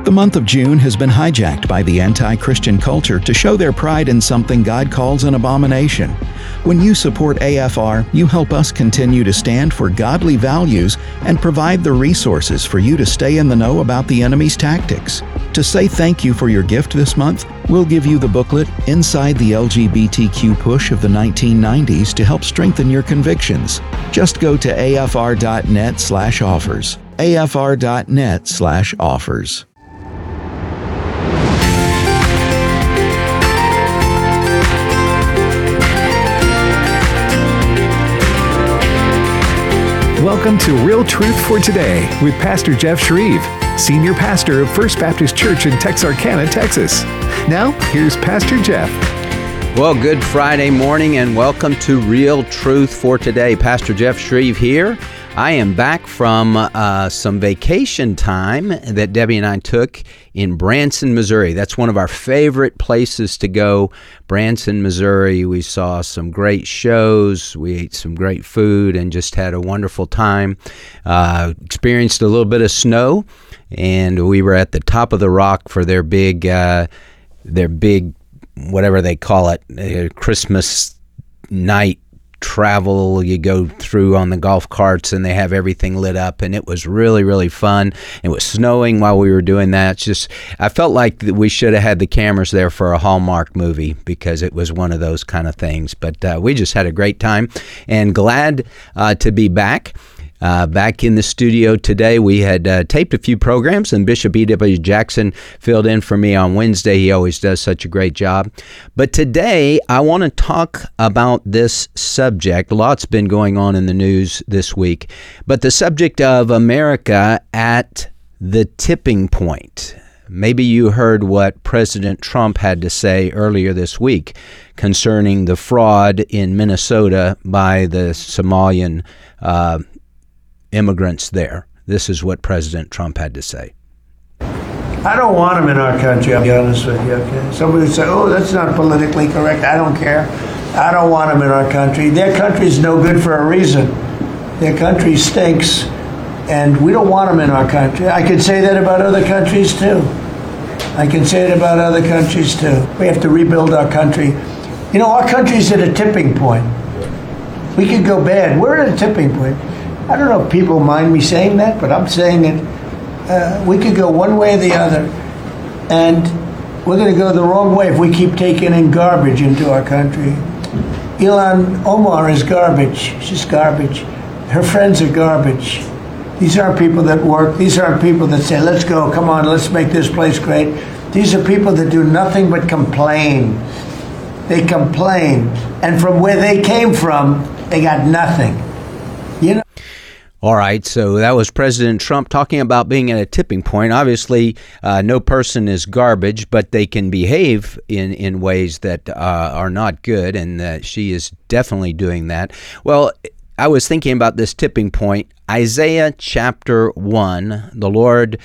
The month of June has been hijacked by the anti-Christian culture to show their pride in something God calls an abomination. When you support AFR, you help us continue to stand for godly values and provide the resources for you to stay in the know about the enemy's tactics. To say thank you for your gift this month, we'll give you the booklet Inside the LGBTQ Push of the 1990s to help strengthen your convictions. Just go to afr.net/offers. afr.net/offers. Welcome to Real Truth for Today with Pastor Jeff Shreve, Senior Pastor of First Baptist Church in Texarkana, Texas. Now, here's Pastor Jeff. Well, good Friday morning and welcome to Real Truth for Today. Pastor Jeff Shreve here. I am back from some vacation time that Debbie and I took in Branson, Missouri. That's one of our favorite places to go, Branson, Missouri. We saw some great shows, we ate some great food, and just had a wonderful time. Experienced a little bit of snow, and we were at the top of the rock for their big whatever they call it, Christmas night travel. You go through on the golf carts and they have everything lit up, and it was really, really fun. It was snowing while we were doing that. It's just, I felt like we should have had the cameras there for a Hallmark movie because it was one of those kind of things. But we just had a great time and glad to be back. Back in the studio today. We had taped a few programs, and Bishop E.W. Jackson filled in for me on Wednesday. He always does such a great job. But today, I want to talk about this subject. A lot's been going on in the news this week, but the subject of America at the tipping point. Maybe you heard what President Trump had to say earlier this week concerning the fraud in Minnesota by the Somalian immigrants there. This is what President Trump had to say. I don't want them in our country, I'll be honest with you, okay? Somebody would say, oh, that's not politically correct. I don't care. I don't want them in our country. Their country's no good for a reason. Their country stinks, and we don't want them in our country. I could say that about other countries, too. I can say it about other countries, too. We have to rebuild our country. You know, our country's at a tipping point. We could go bad. We're at a tipping point. I don't know if people mind me saying that, but I'm saying it. We could go one way or the other, and we're going to go the wrong way if we keep taking in garbage into our country. Ilhan Omar is garbage. She's garbage. Her friends are garbage. These aren't people that work. These aren't people that say, let's go, come on, let's make this place great. These are people that do nothing but complain. They complain. And from where they came from, they got nothing. You know? All right, so that was President Trump talking about being at a tipping point. Obviously, no person is garbage, but they can behave in ways that are not good, and she is definitely doing that. Well, I was thinking about this tipping point. Isaiah chapter 1, the Lord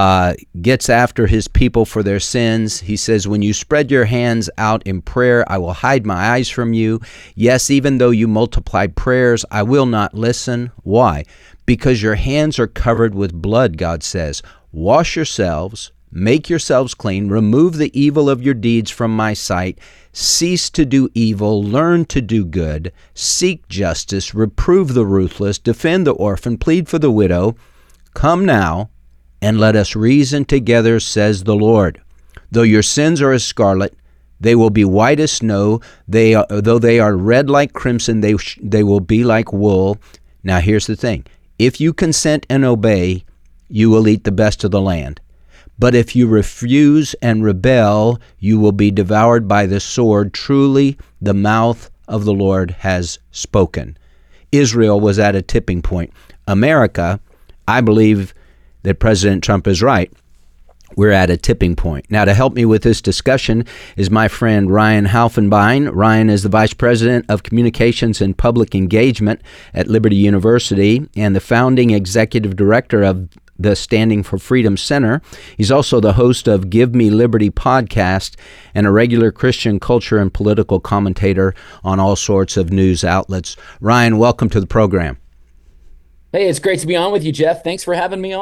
gets after his people for their sins. He says, when you spread your hands out in prayer, I will hide my eyes from you. Yes, even though you multiply prayers, I will not listen. Why? Because your hands are covered with blood, God says. Wash yourselves, make yourselves clean, remove the evil of your deeds from my sight. Cease to do evil, learn to do good, seek justice, reprove the ruthless, defend the orphan, plead for the widow. Come now, and let us reason together, says the Lord. Though your sins are as scarlet, they will be white as snow. Though they are red like crimson, they will be like wool. Now here's the thing. If you consent and obey, you will eat the best of the land. But if you refuse and rebel, you will be devoured by the sword. Truly, the mouth of the Lord has spoken. Israel was at a tipping point. America, I believe that President Trump is right. We're at a tipping point. Now, to help me with this discussion is my friend Ryan Halfenbein. Ryan is the Vice President of Communications and Public Engagement at Liberty University and the founding Executive Director of the Standing for Freedom Center. He's also the host of Give Me Liberty podcast and a regular Christian culture and political commentator on all sorts of news outlets. Ryan, welcome to the program. Hey, it's great to be on with you, Jeff. Thanks for having me on.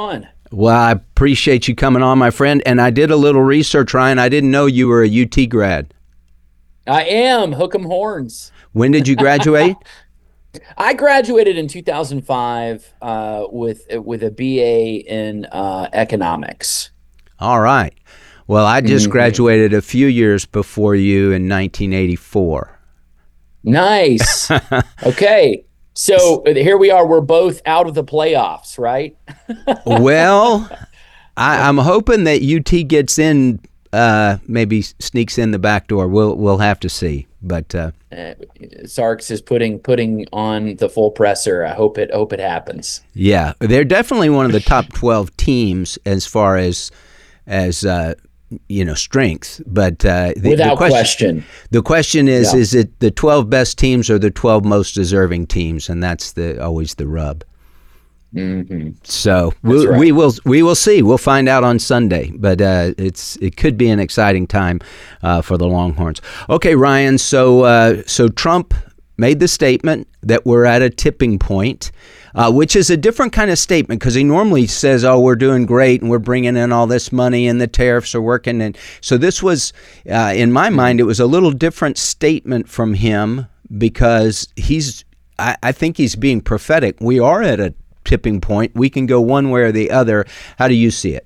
Well, I appreciate you coming on, my friend. And I did a little research, Ryan. I didn't know you were a UT grad. I am. Hook 'em horns. When did you graduate? I graduated in 2005 with a BA in economics. All right. Well, I just graduated a few years before you in 1984. Nice. Okay. So here we are. We're both out of the playoffs, right? Well, I'm hoping that UT gets in, maybe sneaks in the back door. We'll have to see. But Sarks is putting on the full presser. I hope it happens. Yeah, they're definitely one of the top 12 teams as far as strength. But without question, the question is it the 12 best teams or the 12 most deserving teams? And that's always the rub. Mm-hmm. So right. we will see. We'll find out on Sunday, but it could be an exciting time for the Longhorns. Okay, Ryan. So Trump made the statement that we're at a tipping point, which is a different kind of statement because he normally says, "Oh, we're doing great and we're bringing in all this money and the tariffs are working." And so this was, in my mind, it was a little different statement from him because I think he's being prophetic. We are at a tipping point. We can go one way or the other. How do you see it?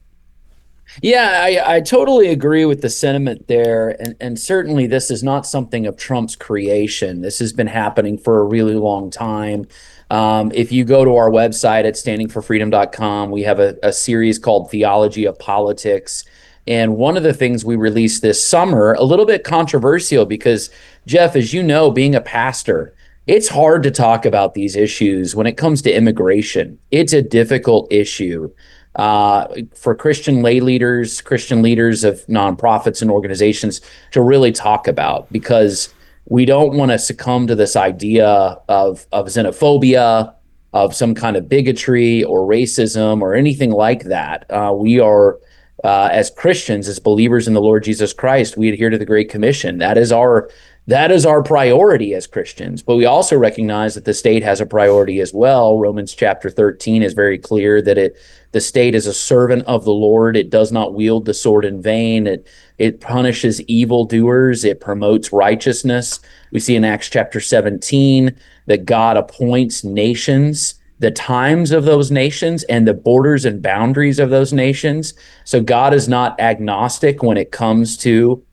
Yeah, I totally agree with the sentiment there. And certainly this is not something of Trump's creation. This has been happening for a really long time. If you go to our website at standingforfreedom.com, we have a series called Theology of Politics. And one of the things we released this summer, a little bit controversial because, Jeff, as you know, being a pastor, it's hard to talk about these issues when it comes to immigration. It's a difficult issue for Christian lay leaders, Christian leaders of nonprofits and organizations to really talk about because we don't want to succumb to this idea of xenophobia, of some kind of bigotry or racism or anything like that. We are, as Christians, as believers in the Lord Jesus Christ, we adhere to the Great Commission. That is our priority as Christians, but we also recognize that the state has a priority as well. Romans chapter 13 is very clear that the state is a servant of the Lord. It does not wield the sword in vain. It punishes evildoers. It promotes righteousness. We see in Acts chapter 17 that God appoints nations, the times of those nations and the borders and boundaries of those nations. So God is not agnostic when it comes to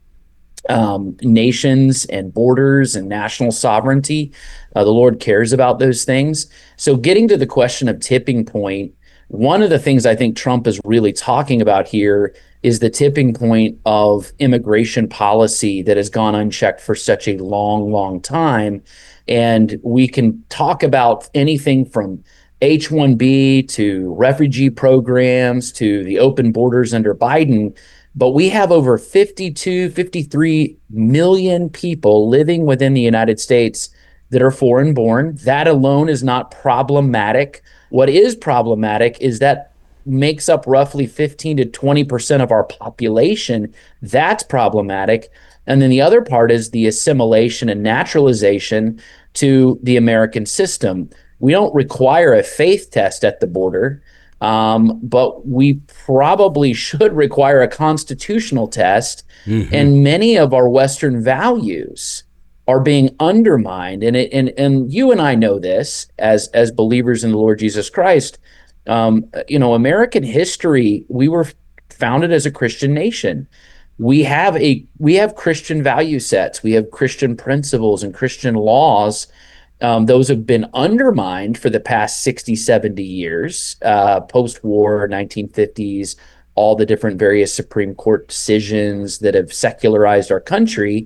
nations and borders and national sovereignty. The Lord cares about those things. So getting to the question of tipping point, one of the things I think Trump is really talking about here is the tipping point of immigration policy that has gone unchecked for such a long, long time. And we can talk about anything from H-1B to refugee programs to the open borders under Biden. But we have over 53 million people living within the United States that are foreign born. That alone is not problematic. What is problematic is that makes up roughly 15 to 20% of our population. That's problematic. And then the other part is the assimilation and naturalization to the American system. We don't require a faith test at the border. But we probably should require a constitutional test. Mm-hmm. And many of our Western values are being undermined. And you and I know this as believers in the Lord Jesus Christ. American history, we were founded as a Christian nation. We have Christian value sets. We have Christian principles and Christian laws. Those have been undermined for the past 60, 70 years, post-war, 1950s, all the different various Supreme Court decisions that have secularized our country.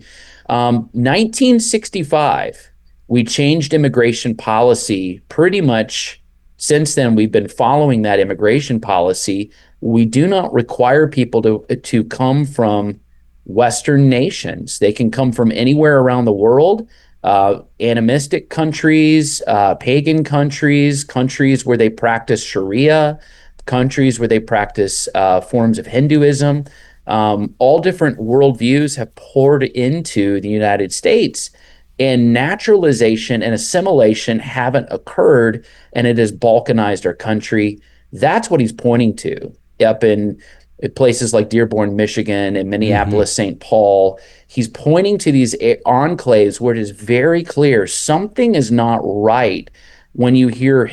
1965, we changed immigration policy. Pretty much since then, we've been following that immigration policy. We do not require people to come from Western nations. They can come from anywhere around the world. Animistic countries, pagan countries where they practice Sharia, countries where they practice forms of Hinduism. All different worldviews have poured into the United States, and naturalization and assimilation haven't occurred, and it has balkanized our country. That's what he's pointing to up in places like Dearborn, Michigan, and Minneapolis, St. Paul. He's pointing to these enclaves where it is very clear something is not right when you hear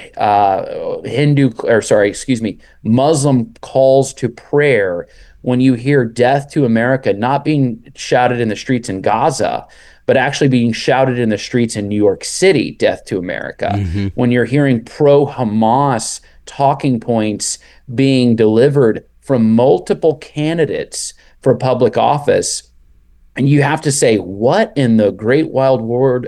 Muslim calls to prayer, when you hear death to America not being shouted in the streets in Gaza, but actually being shouted in the streets in New York City, death to America. When you're hearing pro-Hamas talking points being delivered from multiple candidates for public office, and you have to say, what in the great wild world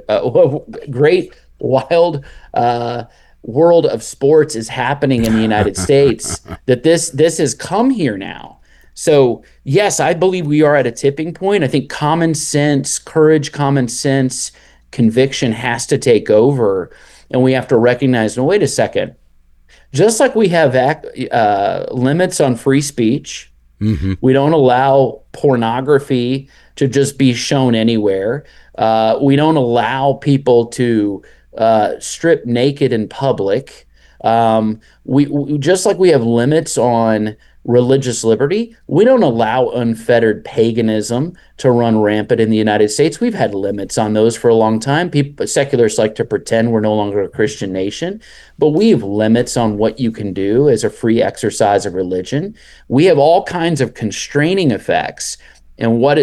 of sports is happening in the United States that this has come here now? So yes, I believe we are at a tipping point. I think common sense, courage, common sense, conviction has to take over, and we have to recognize, no, wait a second. Just like we have limits on free speech, we don't allow pornography to just be shown anywhere. We don't allow people to strip naked in public. We just like we have limits on religious liberty, we don't allow unfettered paganism to run rampant in the United States. We've had limits on those for a long time. Secularists like to pretend we're no longer a Christian nation, but we have limits on what you can do as a free exercise of religion. We have all kinds of constraining effects. And what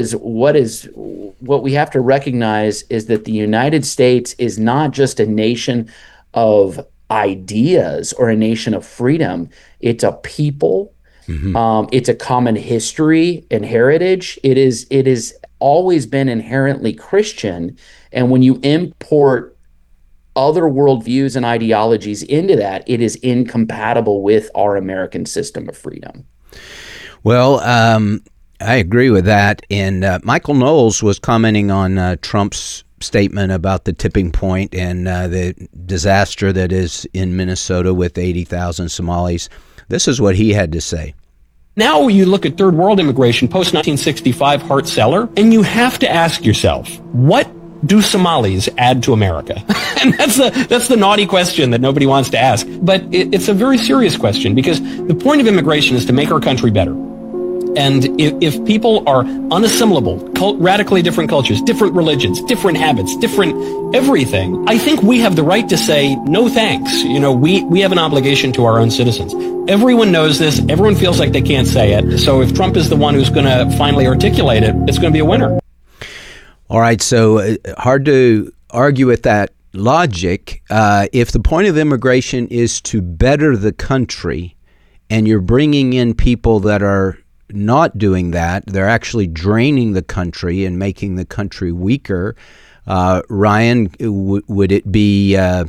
we have to recognize is that the United States is not just a nation of ideas or a nation of freedom. It's a people. It's a common history and heritage. It is always been inherently Christian. And when you import other worldviews and ideologies into that, it is incompatible with our American system of freedom. Well, I agree with that. And Michael Knowles was commenting on Trump's statement about the tipping point and the disaster that is in Minnesota with 80,000 Somalis. This is what he had to say. Now you look at third world immigration, post-1965 Hart-Celler, and you have to ask yourself, what do Somalis add to America? And that's the naughty question that nobody wants to ask. But it's a very serious question, because the point of immigration is to make our country better. And if people are unassimilable, radically different cultures, different religions, different habits, different everything, I think we have the right to say, no thanks. We have an obligation to our own citizens. Everyone knows this. Everyone feels like they can't say it. So if Trump is the one who's going to finally articulate it, it's going to be a winner. All right. So hard to argue with that logic. If the point of immigration is to better the country, and you're bringing in people that are not doing that, they're actually draining the country and making the country weaker. Ryan, would it be a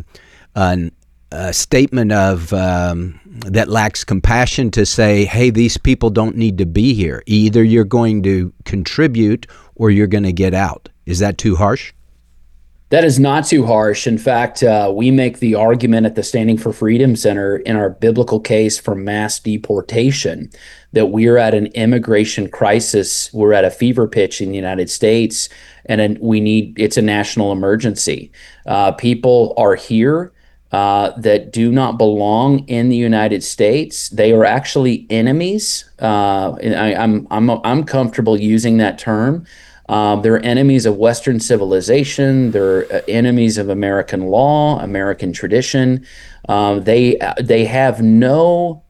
statement of that lacks compassion to say, hey, these people don't need to be here. Either you're going to contribute or you're going to get out. Is that too harsh? That is not too harsh. In fact, we make the argument at the Standing for Freedom Center in our biblical case for mass deportation that we're at an immigration crisis. We're at a fever pitch in the United States, and it's a national emergency. People are here that do not belong in the United States. They are actually enemies. And I'm comfortable using that term. They're enemies of Western civilization. They're enemies of American law, American tradition. They have no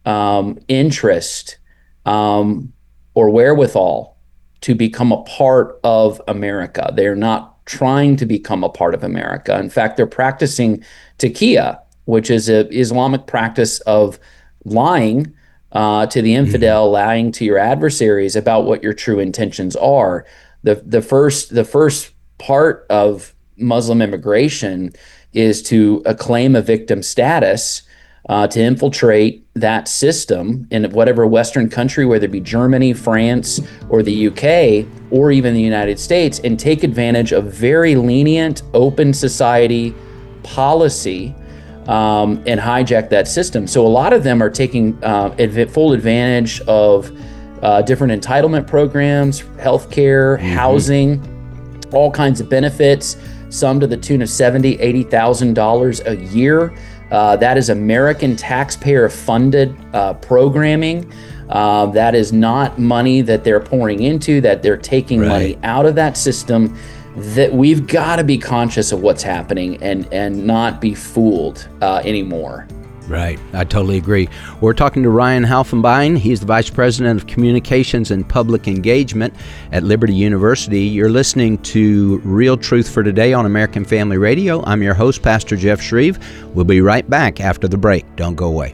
interest or wherewithal to become a part of America. They're not trying to become a part of America. In fact, they're practicing taqiyya, which is an Islamic practice of lying to the infidel, lying to your adversaries about what your true intentions are. The first part of Muslim immigration is to claim a victim status, to infiltrate that system in whatever Western country, whether it be Germany, France, or the UK, or even the United States, and take advantage of very lenient, open society policy and hijack that system. So a lot of them are taking full advantage of different entitlement programs, healthcare, housing, all kinds of benefits, some to the tune of $70,000, $80,000 a year. That is American taxpayer-funded programming. That is not money that they're pouring into, that they're taking money out of that system. That we've got to be conscious of what's happening and not be fooled anymore. Right. I totally agree. We're talking to Ryan Halfenbein. He's the Vice President of Communications and Public Engagement at Liberty University. You're listening to Real Truth for Today on American Family Radio. I'm your host, Pastor Jeff Shreve. We'll be right back after the break. Don't go away.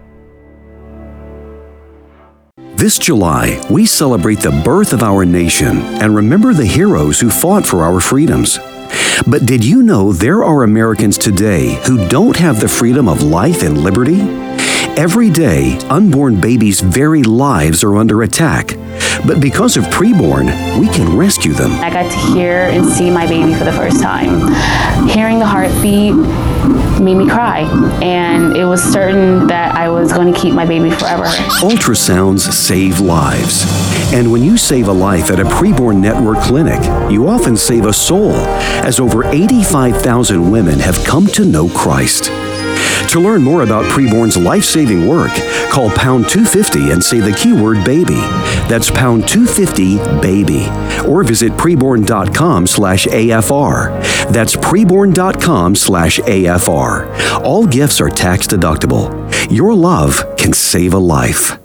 This July, we celebrate the birth of our nation and remember the heroes who fought for our freedoms. But did you know there are Americans today who don't have the freedom of life and liberty? Every day, unborn babies' very lives are under attack. But because of Preborn, we can rescue them. I got to hear and see my baby for the first time. Hearing the heartbeat made me cry, and it was certain that I was going to keep my baby forever. Ultrasounds save lives. And when you save a life at a Preborn Network clinic, you often save a soul, as over 85,000 women have come to know Christ. To learn more about Preborn's life-saving work, call pound 250 and say the keyword baby. That's pound 250 baby. Or visit preborn.com/AFR. That's preborn.com/AFR. All gifts are tax deductible. Your love can save a life.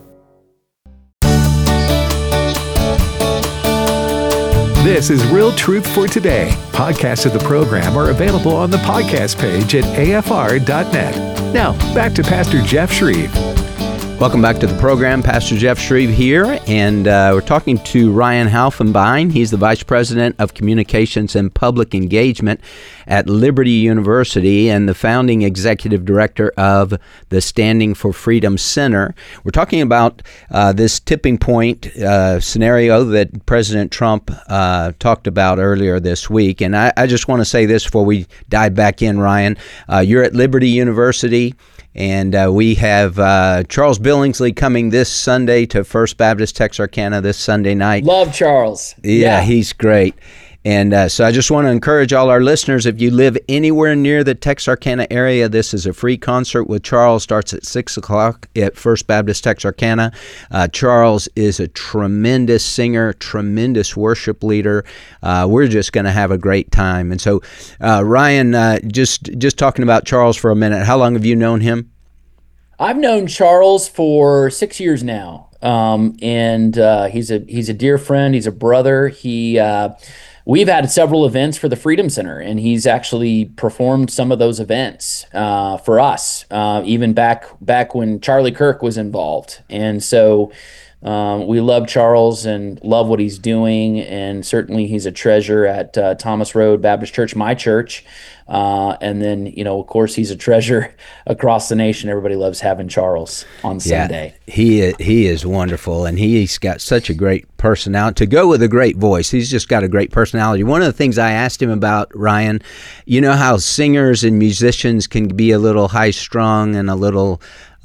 This is Real Truth for Today. Podcasts of the program are available on the podcast page at afr.net. Now, back to Pastor Jeff Shreve. Welcome back to the program. Pastor Jeff Shreve here, and we're talking to Ryan Halfenbein. He's the Vice President of Communications and Public Engagement at Liberty University and the founding Executive Director of the Standing for Freedom Center. We're talking about this tipping point scenario that President Trump talked about earlier this week. And I just want to say this before we dive back in, Ryan. You're at Liberty University. And we have Charles Billingsley coming this Sunday to First Baptist Texarkana this Sunday night. Love Charles. Yeah, he's great. And so I just want to encourage all our listeners, if you live anywhere near the Texarkana area, this is a free concert with Charles. Starts at 6 o'clock at First Baptist Texarkana. Charles is a tremendous singer, tremendous worship leader. We're just going to have a great time. And so, Ryan, just talking about Charles for a minute, how long have you known him? I've known Charles for 6 years now, and he's a dear friend. He's a brother. We've had several events for the Freedom Center, and he's actually performed some of those events for us, even back when Charlie Kirk was involved. And so we love Charles and love what he's doing, and certainly he's a treasure at Thomas Road Baptist Church, my church. And then, of course, he's a treasure across the nation. Everybody loves having Charles on Sunday. He is wonderful, and he's got such a great personality. To go with a great voice, he's just got a great personality. One of the things I asked him about, Ryan, you know how singers and musicians can be a little high-strung and a little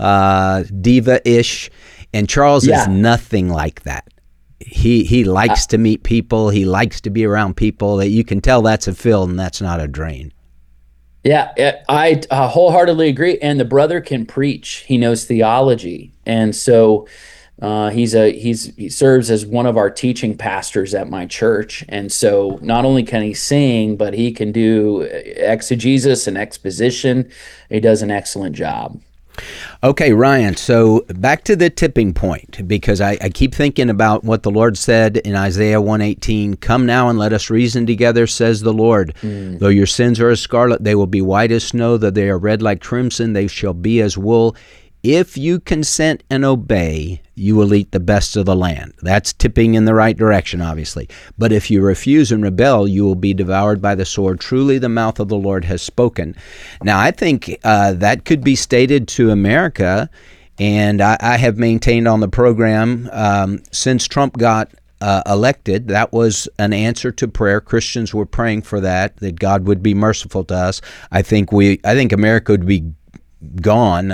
diva-ish, and Charles is nothing like that. He likes to meet people. He likes to be around people. That you can tell that's a fill and that's not a drain. Yeah, I wholeheartedly agree. And the brother can preach. He knows theology, and so he serves as one of our teaching pastors at my church. And so not only can he sing, but he can do exegesis and exposition. He does an excellent job. Okay, Ryan, so back to the tipping point, because I keep thinking about what the Lord said in Isaiah 1:18, "Come now and let us reason together, says the Lord. Though your sins are as scarlet, they will be white as snow. Though they are red like crimson, they shall be as wool. If you consent and obey, you will eat the best of the land." That's tipping in the right direction, obviously. "But if you refuse and rebel, you will be devoured by the sword. Truly the mouth of the Lord has spoken." Now, I think that could be stated to America, and I have maintained on the program since Trump got elected, that was an answer to prayer. Christians were praying for that God would be merciful to us. I think America would be gone,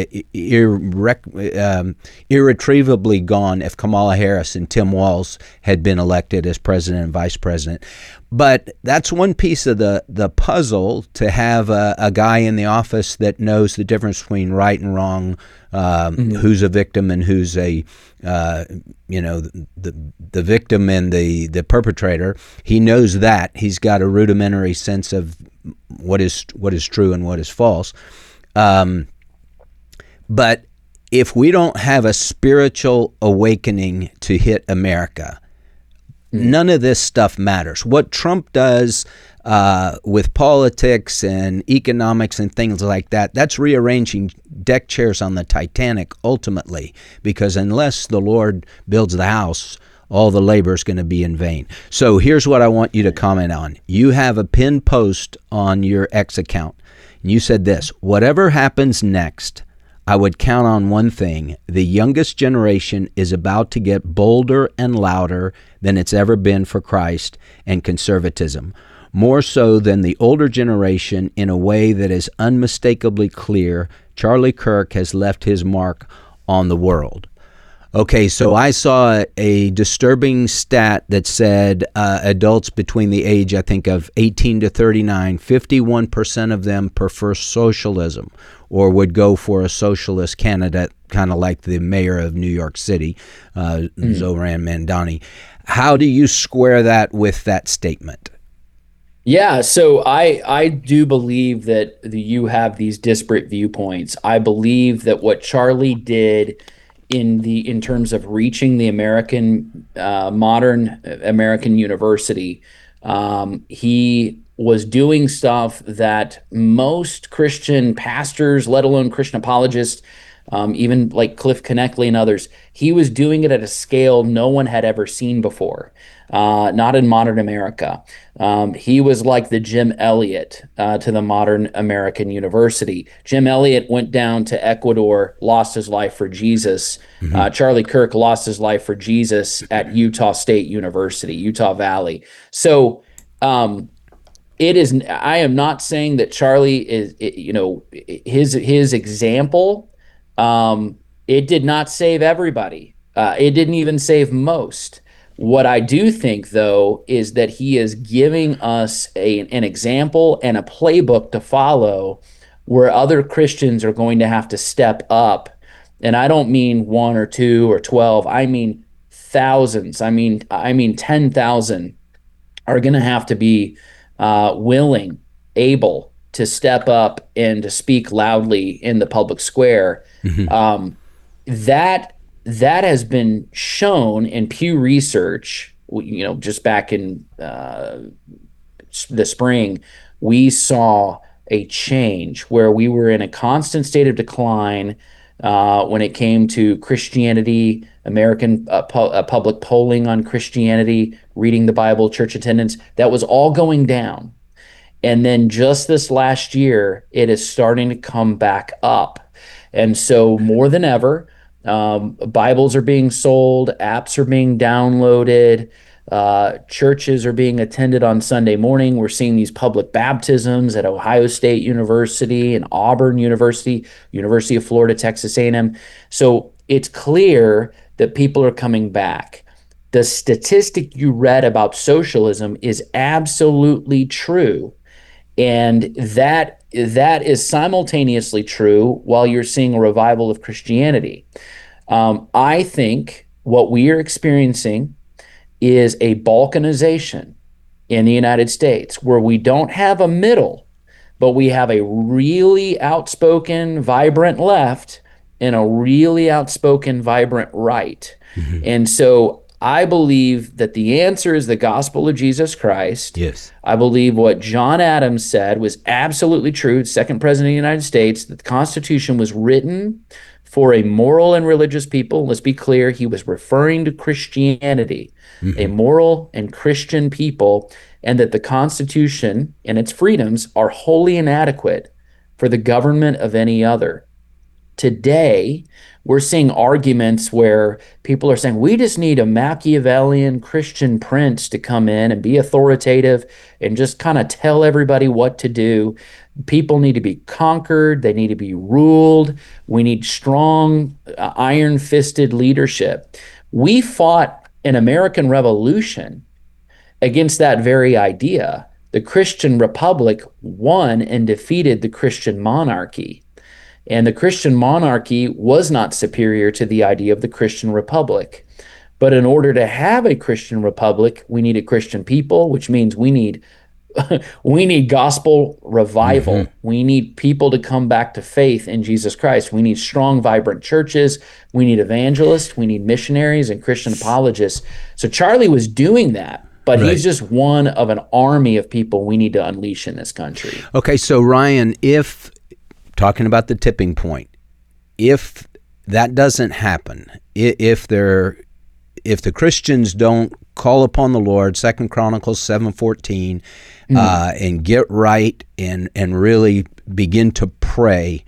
irretrievably gone if Kamala Harris and Tim Walz had been elected as president and vice president. But that's one piece of the puzzle, to have a guy in the office that knows the difference between right and wrong, who's a victim and who's the victim and the perpetrator. He knows that. He's got a rudimentary sense of what is true and what is false. But if we don't have a spiritual awakening to hit America, none of this stuff matters. What Trump does with politics and economics and things like that, that's rearranging deck chairs on the Titanic ultimately, because unless the Lord builds the house, all the labor is going to be in vain. So here's what I want you to comment on. You have a pinned post on your X account. And you said this: whatever happens next, I would count on one thing. The youngest generation is about to get bolder and louder than it's ever been for Christ and conservatism, more so than the older generation, in a way that is unmistakably clear. Charlie Kirk has left his mark on the world. Okay, so I saw a disturbing stat that said adults between the age, I think, of 18 to 39, 51% of them prefer socialism or would go for a socialist candidate, kind of like the mayor of New York City, Zohran Mamdani. How do you square that with that statement? Yeah, so I do believe that you have these disparate viewpoints. I believe that what Charlie did in terms of reaching the American modern American university, he was doing stuff that most Christian pastors, let alone Christian apologists, even like Cliff Knechtle and others, he was doing it at a scale no one had ever seen before, not in modern America. He was like the Jim Elliot to the modern American university. Jim Elliot went down to Ecuador, lost his life for Jesus. Charlie Kirk lost his life for Jesus at Utah State University, Utah Valley. So it is. I am not saying that Charlie is, his example. It did not save everybody. It didn't even save most. What I do think, though, is that he is giving us an example and a playbook to follow, where other Christians are going to have to step up. And I don't mean 1 or 2 or 12. I mean thousands. I mean 10,000 are going to have to be willing, able to step up and to speak loudly in the public square. That has been shown in Pew Research. Just back in the spring, we saw a change where we were in a constant state of decline when it came to Christianity, American public polling on Christianity, reading the Bible, church attendance. That was all going down. And then just this last year, it is starting to come back up. And so more than ever, Bibles are being sold, apps are being downloaded, churches are being attended on Sunday morning. We're seeing these public baptisms at Ohio State University and Auburn University, University of Florida, Texas A&M. So it's clear that people are coming back. The statistic you read about socialism is absolutely true. And that is simultaneously true while you're seeing a revival of Christianity. I think what we are experiencing is a balkanization in the United States, where we don't have a middle, but we have a really outspoken, vibrant left and a really outspoken, vibrant right. And so I believe that the answer is the gospel of Jesus Christ. Yes. I believe what John Adams said was absolutely true, second president of the United States, that the Constitution was written for a moral and religious people. Let's be clear, he was referring to Christianity, a moral and Christian people, and that the Constitution and its freedoms are wholly inadequate for the government of any other. Today, we're seeing arguments where people are saying, we just need a Machiavellian Christian prince to come in and be authoritative and just kind of tell everybody what to do. People need to be conquered. They need to be ruled. We need strong, iron-fisted leadership. We fought an American Revolution against that very idea. The Christian Republic won and defeated the Christian monarchy. And the Christian monarchy was not superior to the idea of the Christian Republic. But in order to have a Christian Republic, we need a Christian people, which means we need gospel revival. Mm-hmm. We need people to come back to faith in Jesus Christ. We need strong, vibrant churches. We need evangelists. We need missionaries and Christian apologists. So Charlie was doing that. But right. He's just one of an army of people we need to unleash in this country. Okay, so Ryan, if talking about the tipping point, if that doesn't happen, if the Christians don't call upon the Lord, 2 Chronicles 7:14, and get right and really begin to pray.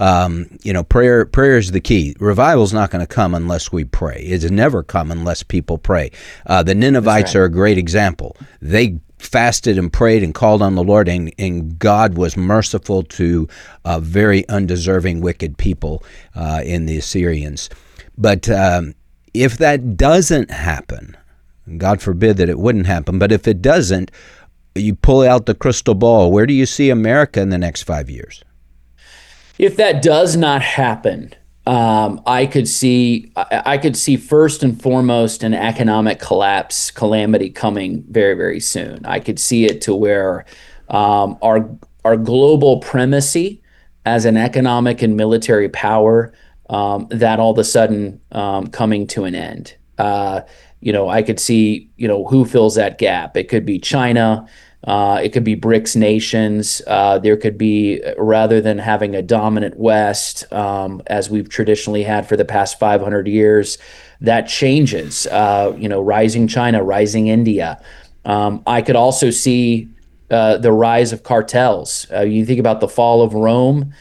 Prayer is the key. Revival's not going to come unless we pray. It's never come unless people pray. The Ninevites are a great example. They fasted and prayed and called on the Lord, and God was merciful to very undeserving, wicked people in the Assyrians. But if that doesn't happen, God forbid that it wouldn't happen, but if it doesn't, you pull out the crystal ball. Where do you see America in the next 5 years? If that does not happen, I could see first and foremost an economic calamity coming very, very soon. I could see it to where our global primacy as an economic and military power, that all of a sudden coming to an end. I could see who fills that gap. It could be China. It could be BRICS nations. There could be, rather than having a dominant West, as we've traditionally had for the past 500 years, that changes. Rising China, rising India. I could also see the rise of cartels. You think about the fall of Rome.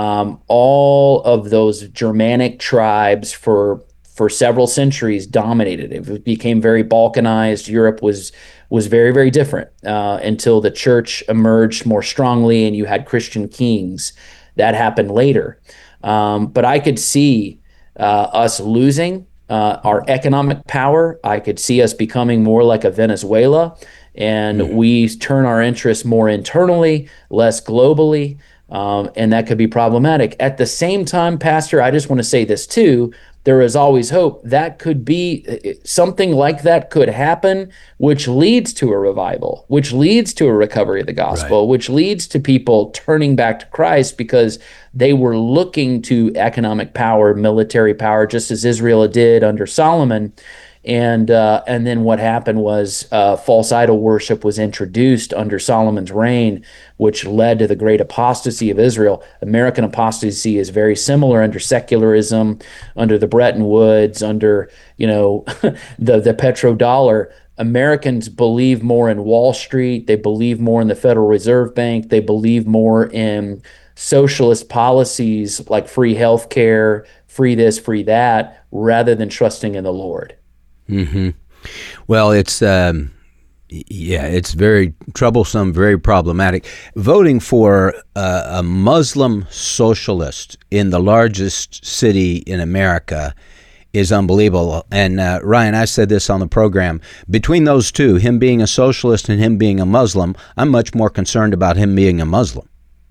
All of those Germanic tribes for several centuries dominated. It became very balkanized. Europe was very, very different until the church emerged more strongly and you had Christian kings. That happened later. But I could see us losing our economic power. I could see us becoming more like a Venezuela, and we turn our interests more internally, less globally, and that could be problematic. At the same time, Pastor, I just want to say this too. There is always hope. That could be something like that could happen, which leads to a revival, which leads to a recovery of the gospel, right, which leads to people turning back to Christ because they were looking to economic power, military power, just as Israel did under Solomon. And then what happened was false idol worship was introduced under Solomon's reign, which led to the great apostasy of Israel. American apostasy is very similar under secularism, under the Bretton Woods, under the petrodollar. Americans believe more in Wall Street. They believe more in the Federal Reserve Bank. They believe more in socialist policies like free health care, free this, free that, rather than trusting in the Lord. Mm-hmm. Well, it's very troublesome, very problematic. Voting for a Muslim socialist in the largest city in America is unbelievable. And Ryan, I said this on the program. Between those two, him being a socialist and him being a Muslim, I'm much more concerned about him being a Muslim.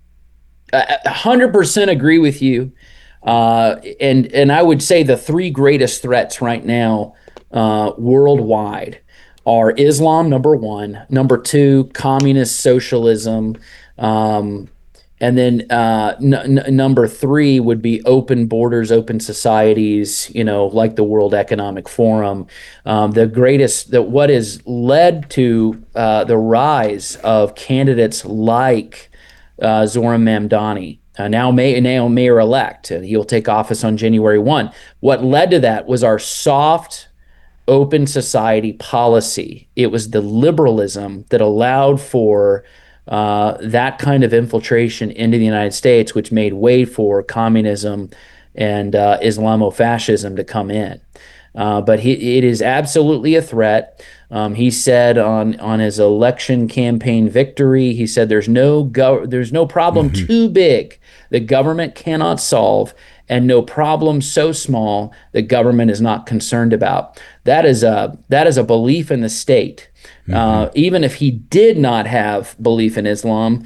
100% agree with you. And I would say the three greatest threats right now worldwide are Islam, number one, number two, communist socialism, and then number three would be open borders, open societies, like the World Economic Forum. What has led to the rise of candidates like Zoran Mamdani, now mayor-elect, and he'll take office on January 1. What led to that was our soft, open society policy. It was the liberalism that allowed for that kind of infiltration into the United States, which made way for communism and Islamofascism to come in. But it is absolutely a threat. He said on his election campaign victory, he said there's no problem too big that government cannot solve, and no problem so small that government is not concerned about. That is a belief in the state. Even if he did not have belief in Islam,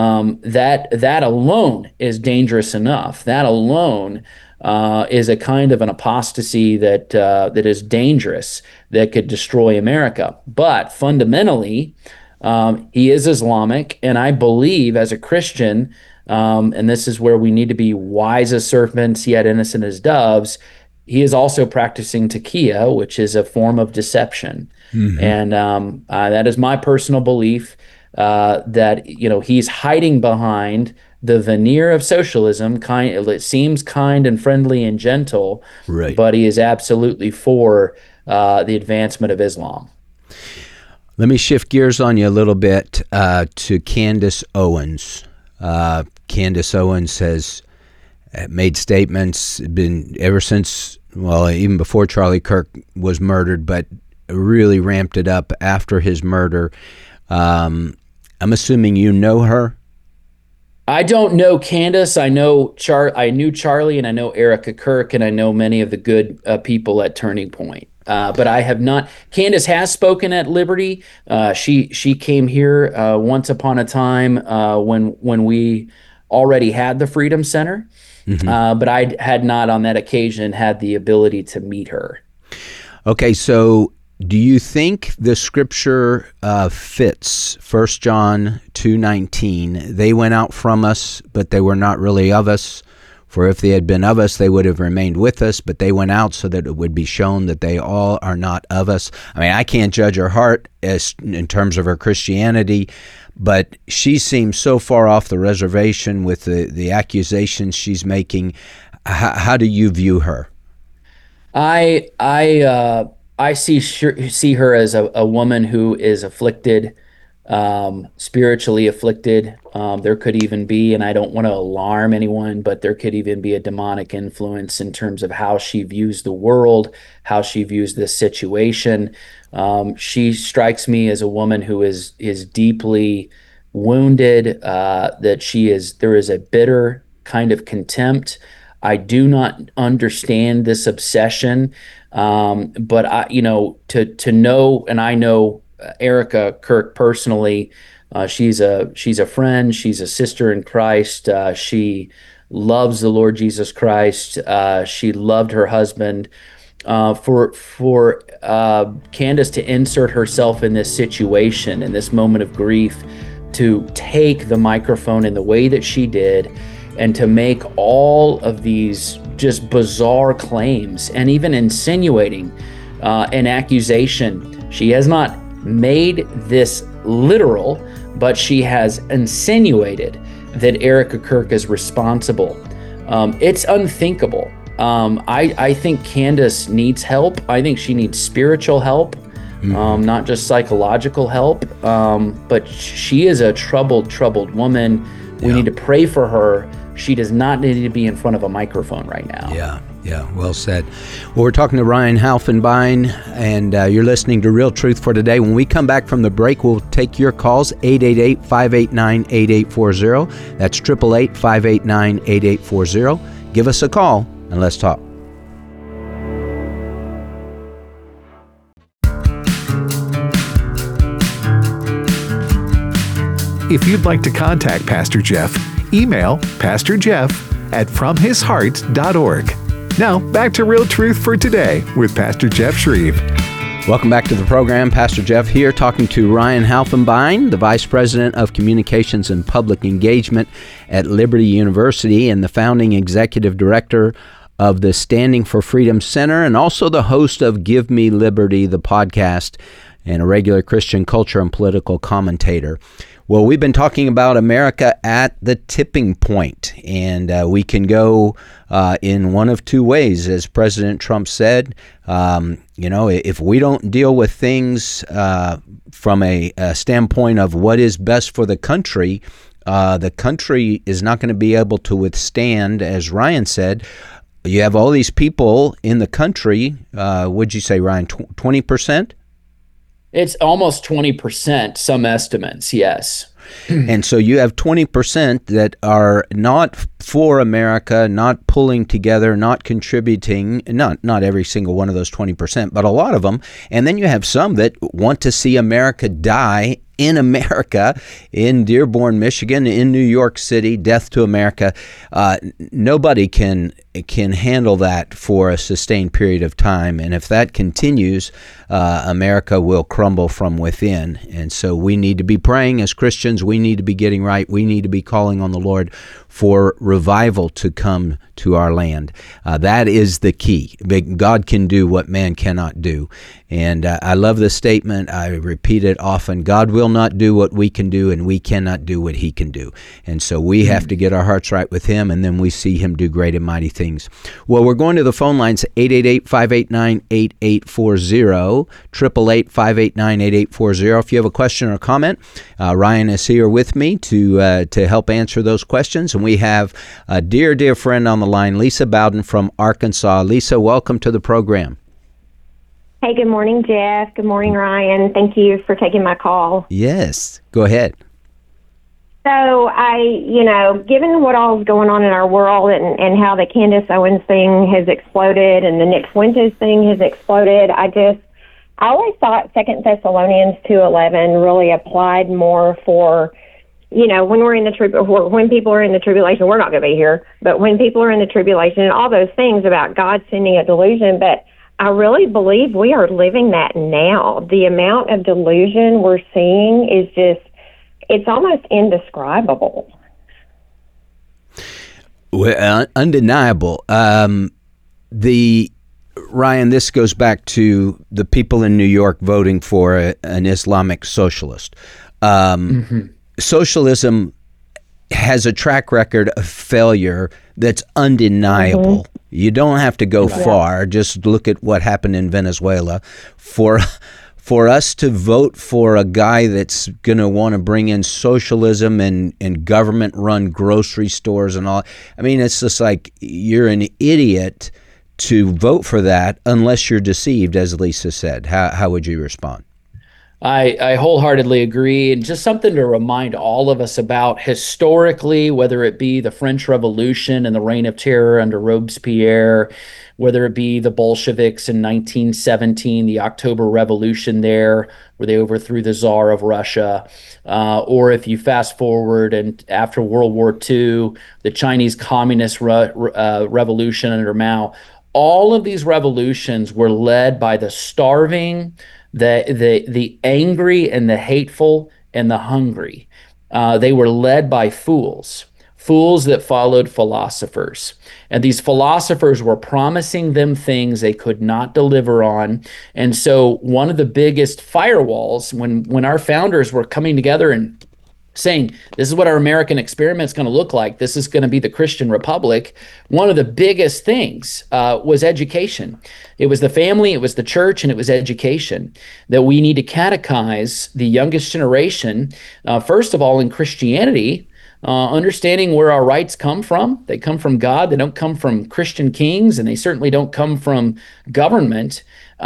that alone is dangerous enough. That alone is a kind of an apostasy that is dangerous, that could destroy America. But fundamentally, he is Islamic, and I believe as a Christian, and this is where we need to be wise as serpents, yet innocent as doves, he is also practicing taqiyya, which is a form of deception. And that is my personal belief, that he's hiding behind the veneer of socialism. It seems kind and friendly and gentle, right, but he is absolutely for the advancement of Islam. Let me shift gears on you a little bit to Candace Owens. Candace Owens has made statements, been ever since, well, even before Charlie Kirk was murdered, but really ramped it up after his murder. I'm assuming you know her? I don't know Candace. I knew Charlie, and I know Erica Kirk, and I know many of the good people at Turning Point. But I have not. Candace has spoken at Liberty. She came here once upon a time when we already had the Freedom Center. But I had not on that occasion had the ability to meet her. Okay, so do you think the scripture fits 1 John 2:19? They went out from us, but they were not really of us. For if they had been of us, they would have remained with us, but they went out so that it would be shown that they all are not of us. I mean, I can't judge her heart in terms of her Christianity, but she seems so far off the reservation with the accusations she's making. How do you view her? I see her as a woman who is afflicted, spiritually afflicted. There could even be, and I don't want to alarm anyone, but there could even be a demonic influence in terms of how she views the world, how she views this situation. She strikes me as a woman who is deeply wounded, that there is a bitter kind of contempt. I do not understand this obsession, but to know, and I know Erica Kirk personally. She's a friend. She's a sister in Christ. She loves the Lord Jesus Christ. She loved her husband. For Candace to insert herself in this situation, in this moment of grief, to take the microphone in the way that she did, and to make all of these just bizarre claims, and even insinuating an accusation. She has not made this literal, but she has insinuated that Erica Kirk is responsible. It's unthinkable. I think Candace needs help. I think she needs spiritual help, not just psychological help. But she is a troubled woman. We need to pray for her. She does not need to be in front of a microphone right now. Yeah, well said. Well, we're talking to Ryan Halfenbein, and you're listening to Real Truth for Today. When we come back from the break, we'll take your calls, 888-589-8840. That's 888-589-8840. Give us a call, and let's talk. If you'd like to contact Pastor Jeff, email pastorjeff@fromhisheart.org. Now, back to Real Truth for Today with Pastor Jeff Shreve. Welcome back to the program. Pastor Jeff here, talking to Ryan Halfenbein, the Vice President of Communications and Public Engagement at Liberty University and the founding Executive Director of the Standing for Freedom Center, and also the host of Give Me Liberty, the podcast, and a regular Christian culture and political commentator. Well, we've been talking about America at the tipping point, and we can go in one of two ways, as President Trump said. If we don't deal with things from a standpoint of what is best for the country is not going to be able to withstand, as Ryan said, you have all these people in the country. Would you say, Ryan, 20%? It's almost 20%, some estimates, yes. And so you have 20% that are not for America, not pulling together, not contributing, not every single one of those 20%, but a lot of them. And then you have some that want to see America die in America, in Dearborn, Michigan, in New York City, death to America. Nobody can handle that for a sustained period of time. And if that continues, America will crumble from within. And so we need to be praying as Christians. We need to be getting right. We need to be calling on the Lord for revival to come to our land. That is the key. God can do what man cannot do. And I love this statement. I repeat it often. God will not do what we can do, and we cannot do what he can do. And so we have to get our hearts right with him, and then we see him do great and mighty things. Well, we're going to the phone lines, 888-589-8840, 888-589-8840. If you have a question or comment, Ryan is here with me to help answer those questions. And we have a dear, dear friend on the line, Lisa Bowden from Arkansas. Lisa, welcome to the program. Hey, good morning, Jeff. Good morning, Ryan. Thank you for taking my call. Yes, go ahead. So given what all is going on in our world and how the Candace Owens thing has exploded and the Nick Fuentes thing has exploded, I always thought 2 Thessalonians 2:11 really applied more for, when we're in when people are in the tribulation. We're not going to be here, but when people are in the tribulation and all those things about God sending a delusion, but I really believe we are living that now. The amount of delusion we're seeing is it's almost indescribable. Well, undeniable. Ryan, this goes back to the people in New York voting for an Islamic socialist. Socialism has a track record of failure that's undeniable. You don't have to go far. Just look at what happened in Venezuela. For us to vote for a guy that's going to want to bring in socialism and government-run grocery stores and all, I mean, it's just like you're an idiot to vote for that unless you're deceived, as Lisa said. How would you respond? I wholeheartedly agree. And just something to remind all of us about historically, whether it be the French Revolution and the Reign of Terror under Robespierre, whether it be the Bolsheviks in 1917, the October Revolution there, where they overthrew the Tsar of Russia, or if you fast forward and after World War II, the Chinese Communist Revolution under Mao, all of these revolutions were led by the starving, the angry and the hateful and the hungry. They were led by fools that followed philosophers. And these philosophers were promising them things they could not deliver on. And so one of the biggest firewalls, when our founders were coming together and saying, this is what our American experiment is going to look like, this is going to be the Christian Republic, one of the biggest things was education. It was the family, it was the church, and it was education. That we need to catechize the youngest generation, first of all in Christianity, understanding where our rights come from. They come from God, they don't come from Christian kings, and they certainly don't come from government.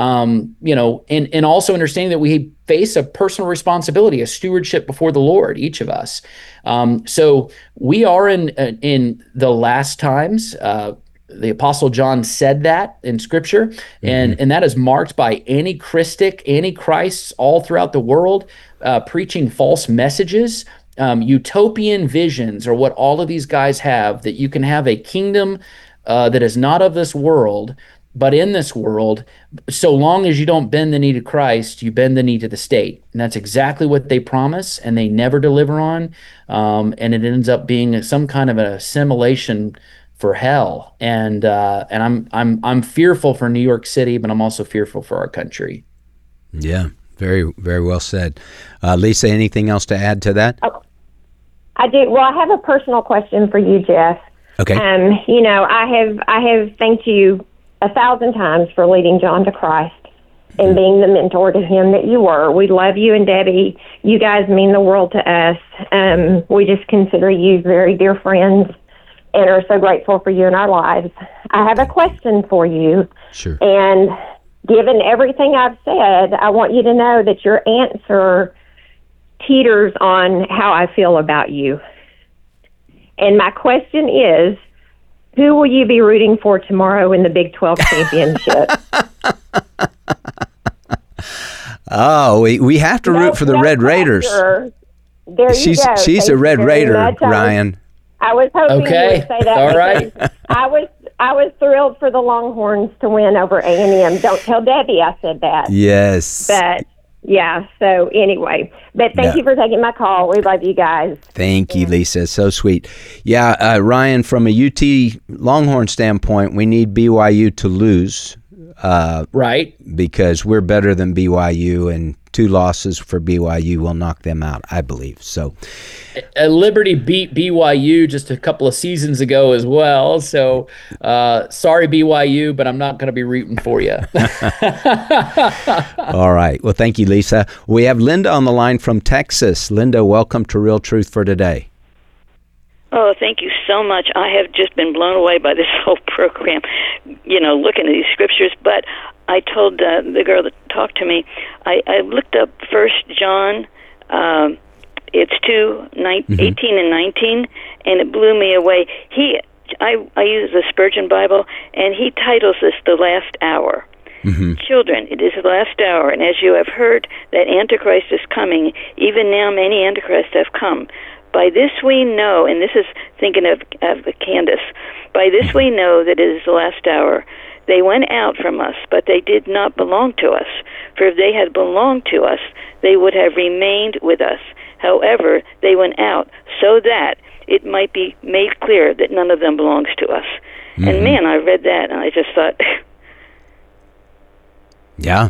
And also understanding that we face a personal responsibility, a stewardship before the Lord, each of us. So we are in the last times. The Apostle John said that in Scripture, and that is marked by antichrists all throughout the world, preaching false messages. Utopian visions are what all of these guys have, that you can have a kingdom that is not of this world, but in this world, so long as you don't bend the knee to Christ, you bend the knee to the state. And that's exactly what they promise, and they never deliver on. And it ends up being some kind of an assimilation for hell. And I'm fearful for New York City, but I'm also fearful for our country. Yeah, very, very well said. Lisa, anything else to add to that? Oh, I do. Well, I have a personal question for you, Jeff. Okay. I have thanked you 1,000 times for leading John to Christ and being the mentor to him that you were. We love you and Debbie. You guys mean the world to us. We just consider you very dear friends. and are so grateful for you in our lives. I have a question for you. Sure. And given everything I've said, I want you to know that your answer teeters on how I feel about you. And my question is, who will you be rooting for tomorrow in the Big 12 championship? Oh, we have to root for the Red Raiders. There you go. She's a Red Raider, Ryan. I was hoping you would say that. All right. I was thrilled for the Longhorns to win over A&M. Don't tell Debbie I said that. Yes. But yeah. So anyway, but thank you for taking my call. We love you guys. Thank you, Lisa. So sweet. Yeah, Ryan. From a UT Longhorn standpoint, we need BYU to lose. Right. Because we're better than BYU, and 2 losses for BYU will knock them out, I believe. So, Liberty beat BYU just a couple of seasons ago as well. So, sorry, BYU, but I'm not going to be rooting for you. All right. Well, thank you, Lisa. We have Linda on the line from Texas. Linda, welcome to Real Truth for Today. Oh, thank you so much. I have just been blown away by this whole program, looking at these scriptures. But I told the girl that talked to me, I looked up 1 John, it's 18 and 19, and it blew me away. I use the Spurgeon Bible, and he titles this The Last Hour. Mm-hmm. Children, it is the last hour, and as you have heard that Antichrist is coming, even now many Antichrists have come. By this we know, and this is thinking of Candace, by this we know that it is the last hour. They went out from us, but they did not belong to us. For if they had belonged to us, they would have remained with us. However, they went out so that it might be made clear that none of them belongs to us. Mm-hmm. And man, I read that, and I just thought... Yeah.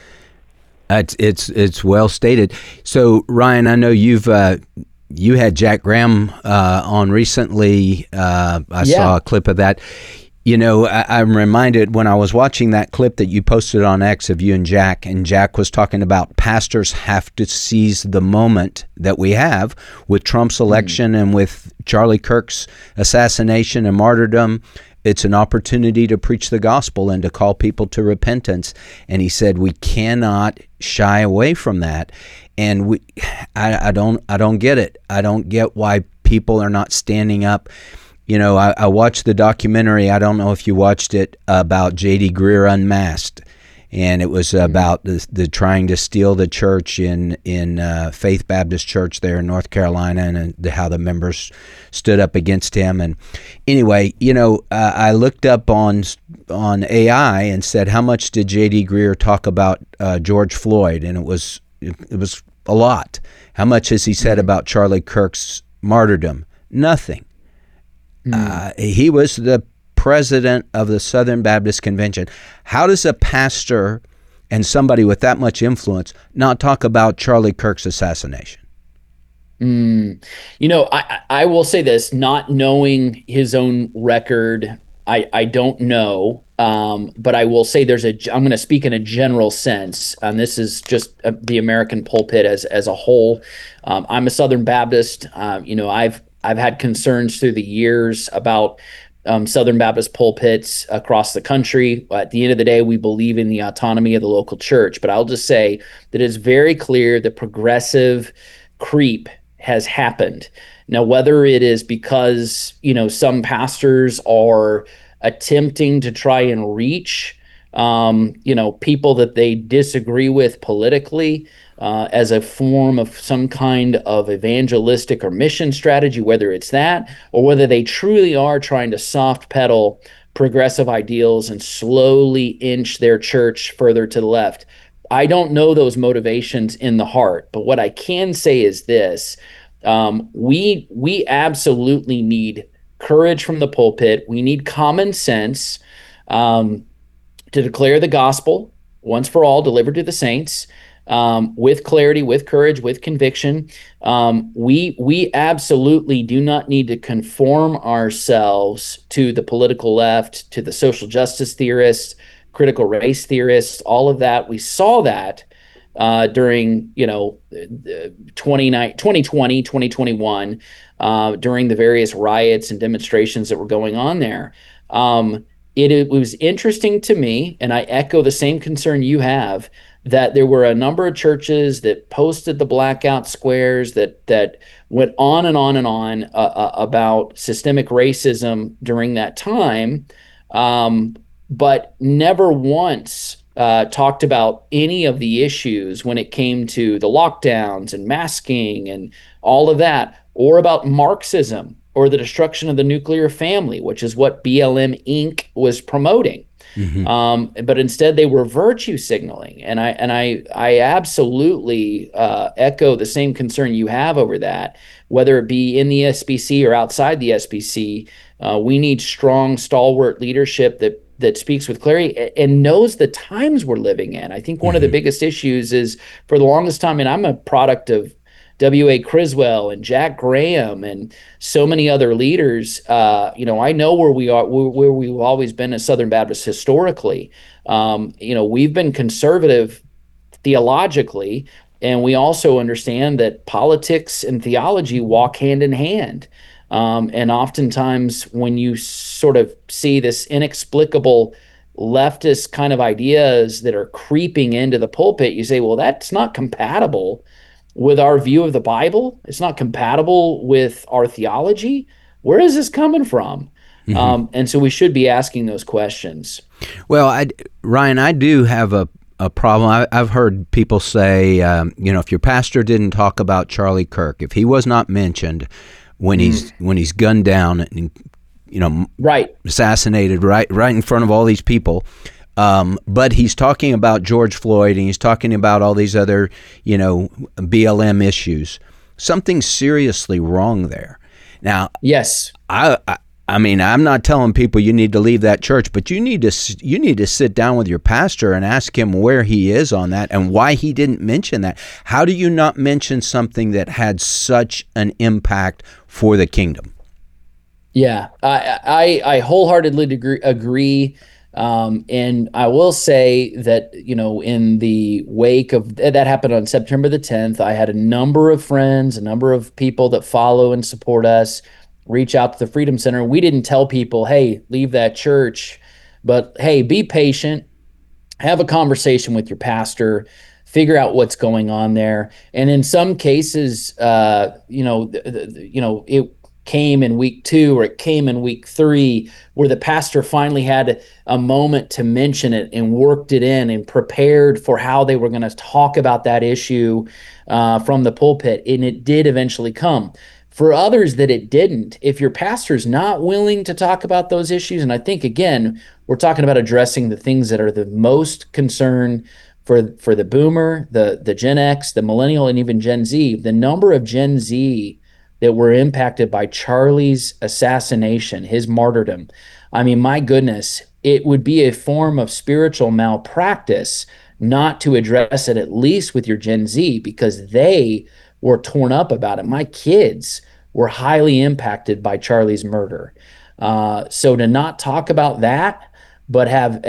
It's well stated. So, Ryan, I know you had Jack Graham on recently. I saw a clip of that. I'm reminded when I was watching that clip that you posted on X of you and Jack was talking about pastors have to seize the moment that we have with Trump's election and with Charlie Kirk's assassination and martyrdom. It's an opportunity to preach the gospel and to call people to repentance. And he said we cannot shy away from that. And I don't get it. I don't get why people are not standing up. I watched the documentary. I don't know if you watched it about J.D. Greear Unmasked, and it was about the trying to steal the church in Faith Baptist Church there in North Carolina, and how the members stood up against him. And anyway, I looked up on AI and said, how much did J.D. Greear talk about George Floyd? And it was a lot. How much has he said about Charlie Kirk's martyrdom? Nothing. He was the president of the Southern Baptist Convention. How does a pastor and somebody with that much influence not talk about Charlie Kirk's assassination? I will say this, not knowing his own record, I don't know. But I will say I'm going to speak in a general sense, and this is just the American pulpit as a whole. I'm a Southern Baptist. I've had concerns through the years about Southern Baptist pulpits across the country. At the end of the day, we believe in the autonomy of the local church. But I'll just say that it's very clear that progressive creep has happened. Now, whether it is because, some pastors are attempting to try and reach, people that they disagree with politically, as a form of some kind of evangelistic or mission strategy, whether it's that, or whether they truly are trying to soft pedal progressive ideals and slowly inch their church further to the left. I don't know those motivations in the heart, but what I can say is this. We absolutely need courage from the pulpit. We need common sense to declare the gospel once for all, delivered to the saints, with clarity, with courage, with conviction. We absolutely do not need to conform ourselves to the political left, to the social justice theorists, critical race theorists, all of that. We saw that during 2020, 2021, during the various riots and demonstrations that were going on there. It was interesting to me, and I echo the same concern you have, that there were a number of churches that posted the blackout squares that went on and on and on about systemic racism during that time, but never once talked about any of the issues when it came to the lockdowns and masking and all of that, or about Marxism or the destruction of the nuclear family, which is what BLM Inc. was promoting. Mm-hmm. But instead, they were virtue signaling, and I absolutely echo the same concern you have over that. Whether it be in the SBC or outside the SBC, we need strong, stalwart leadership that speaks with clarity and knows the times we're living in. I think one of the biggest issues is, for the longest time, and I'm a product of W.A. Criswell and Jack Graham and so many other leaders. I know where we are, where we've always been as Southern Baptists historically. We've been conservative theologically, and we also understand that politics and theology walk hand in hand. And oftentimes when you sort of see this inexplicable leftist kind of ideas that are creeping into the pulpit, you say, well, that's not compatible with our view of the Bible. It's not compatible with our theology. Where is this coming from? Mm-hmm. And so we should be asking those questions. Well, Ryan, I do have a problem. I've heard people say, if your pastor didn't talk about Charlie Kirk, if he was not mentioned when he's gunned down and right, assassinated right in front of all these people. But he's talking about George Floyd and he's talking about all these other, BLM issues. Something's seriously wrong there. Now, yes, I mean, I'm not telling people you need to leave that church, but you need to sit down with your pastor and ask him where he is on that and why he didn't mention that. How do you not mention something that had such an impact for the kingdom? Yeah, I wholeheartedly agree. And I will say that, in the wake of that happened on September the 10th, I had a number of friends, a number of people that follow and support us, reach out to the Freedom Center. We didn't tell people, hey, leave that church, but hey, be patient, have a conversation with your pastor, figure out what's going on there. And in some cases, it came in week 2 or it came in week 3 where the pastor finally had a moment to mention it and worked it in and prepared for how they were going to talk about that issue from the pulpit. And it did eventually come. For others that it didn't, if your pastor's not willing to talk about those issues, and I think, again, we're talking about addressing the things that are the most concern for the boomer, the Gen X, the millennial, and even Gen Z. The number of Gen Z that were impacted by Charlie's assassination, his martyrdom. I mean, my goodness, it would be a form of spiritual malpractice not to address it, at least with your Gen Z, because they were torn up about it. My kids were highly impacted by Charlie's murder. So to not talk about that, but have,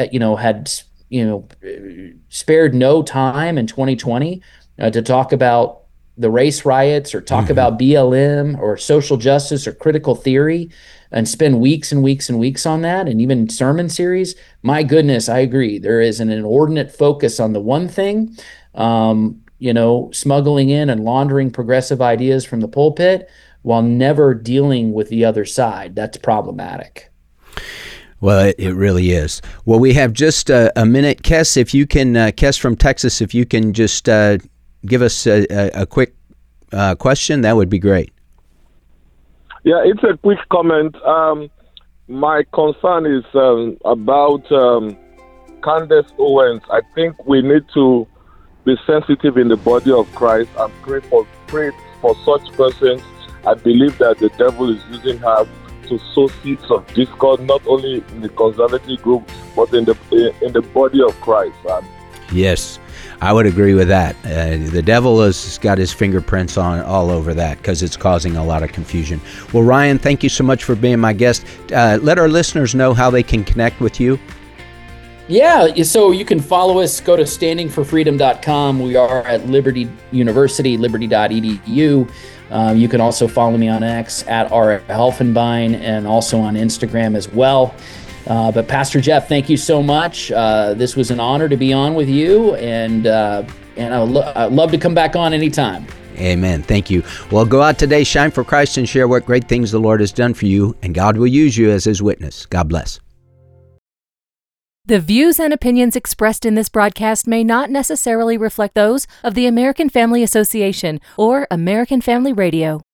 spared no time in 2020 to talk about the race riots or talk about BLM or social justice or critical theory and spend weeks and weeks and weeks on that, and even sermon series. My goodness, I agree. There is an inordinate focus on the one thing, smuggling in and laundering progressive ideas from the pulpit while never dealing with the other side. That's problematic. Well, it really is. Well, we have just a minute. Kes, if you can, Kes from Texas, if you can just give us a quick question, that would be great. Yeah, it's a quick comment. My concern is about Candace Owens. I think we need to be sensitive in the body of Christ and pray for such persons. I believe that the devil is using her to sow seeds of discord, not only in the conservative group, but in the body of Christ. Yes, I would agree with that. The devil has got his fingerprints on all over that because it's causing a lot of confusion. Well, Ryan, thank you so much for being my guest. Let our listeners know how they can connect with you. Yeah, so you can follow us, go to standingforfreedom.com. We are at Liberty University, liberty.edu. You can also follow me on X at R. Helfenbein and also on Instagram as well. But Pastor Jeff, thank you so much. This was an honor to be on with you, and I'd love to come back on anytime. Amen. Thank you. Well, go out today, shine for Christ, and share what great things the Lord has done for you, and God will use you as His witness. God bless. The views and opinions expressed in this broadcast may not necessarily reflect those of the American Family Association or American Family Radio.